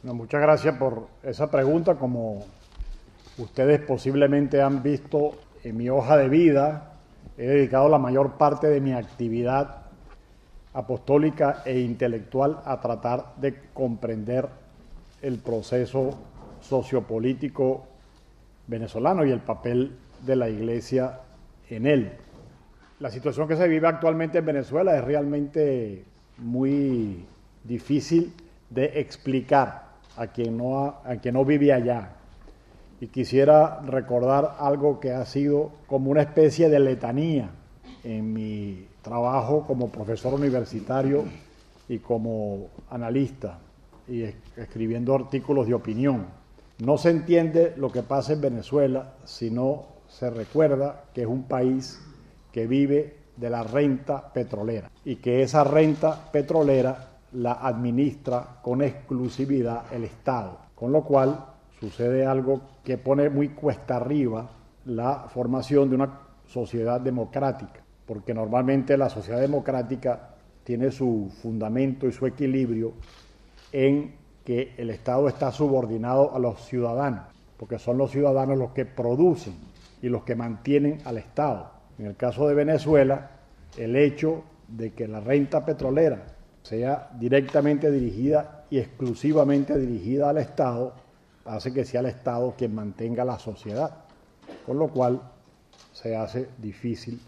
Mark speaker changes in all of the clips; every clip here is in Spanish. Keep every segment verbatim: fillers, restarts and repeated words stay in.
Speaker 1: No, muchas gracias por esa pregunta. Como ustedes posiblemente han visto en mi hoja de vida, he dedicado la mayor parte de mi actividad apostólica e intelectual a tratar de comprender el proceso sociopolítico venezolano y el papel de la Iglesia en él. La situación que se vive actualmente en Venezuela es realmente muy difícil de explicar a quien no, ha, a quien no vive allá. Y quisiera recordar algo que ha sido como una especie de letanía en mi trabajo como profesor universitario y como analista y escribiendo artículos de opinión. No se entiende lo que pasa en Venezuela si no se recuerda que es un país que vive de la renta petrolera y que esa renta petrolera la administra con exclusividad el Estado, con lo cual sucede algo que pone muy cuesta arriba la formación de una sociedad democrática, porque normalmente la sociedad democrática tiene su fundamento y su equilibrio en que el Estado está subordinado a los ciudadanos, porque son los ciudadanos los que producen y los que mantienen al Estado. En el caso de Venezuela, el hecho de que la renta petrolera sea directamente dirigida y exclusivamente dirigida al Estado hace que sea el Estado quien mantenga la sociedad, con lo cual se hace difícil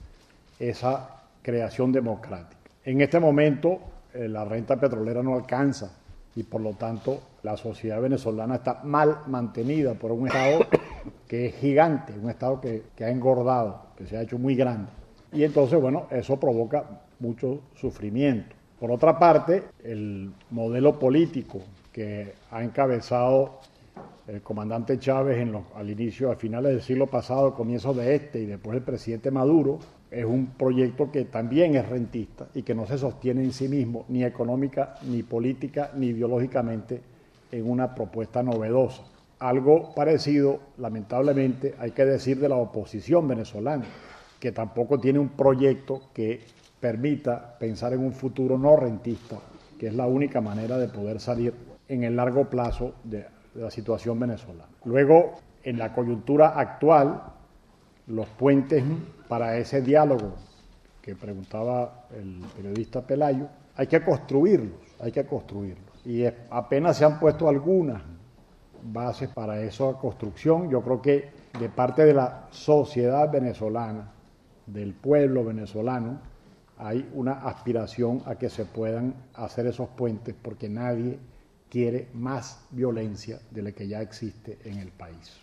Speaker 1: esa creación democrática. En este momento eh, la renta petrolera no alcanza y por lo tanto la sociedad venezolana está mal mantenida por un Estado que es gigante, un Estado que, que ha engordado, que se ha hecho muy grande. Y entonces, bueno, eso provoca mucho sufrimiento. Por otra parte, el modelo político que ha encabezado el comandante Chávez en los, al inicio, a finales del siglo pasado, comienzos de este y después el presidente Maduro, es un proyecto que también es rentista y que no se sostiene en sí mismo, ni económica, ni política, ni ideológicamente, en una propuesta novedosa. Algo parecido, lamentablemente, hay que decir de la oposición venezolana, que tampoco tiene un proyecto que permita pensar en un futuro no rentista, que es la única manera de poder salir en el largo plazo de, de la situación venezolana. Luego, en la coyuntura actual, los puentes para ese diálogo que preguntaba el periodista Pelayo, hay que construirlos, hay que construirlos. Y apenas se han puesto algunas bases para esa construcción. Yo creo que de parte de la sociedad venezolana, del pueblo venezolano, hay una aspiración a que se puedan hacer esos puentes porque nadie quiere más violencia de la que ya existe en el país.